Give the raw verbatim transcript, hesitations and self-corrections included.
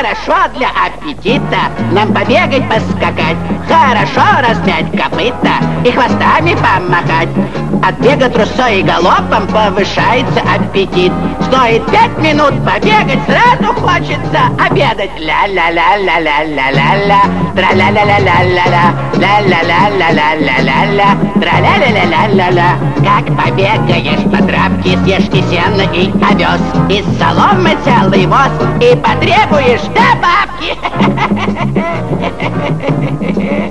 Хорошо для аппетита нам побегать, поскакать, хорошо размять копыта и хвостами помахать. От бега трусой и галопом повышается аппетит. Стоит пять минут побегать, сразу хочется обедать. Ля-ля-ля-ля-ля-ля-ля-ля, тра-ля-ля-ля-ля-ля-ля, ля-ля-ля-ля-ля-ля-ля, тра-ля-ля-ля-ля-ля-ля. Как побегаешь по травке, съешь и сено, и овес, из соломы целый воз, и потребуешь добавки.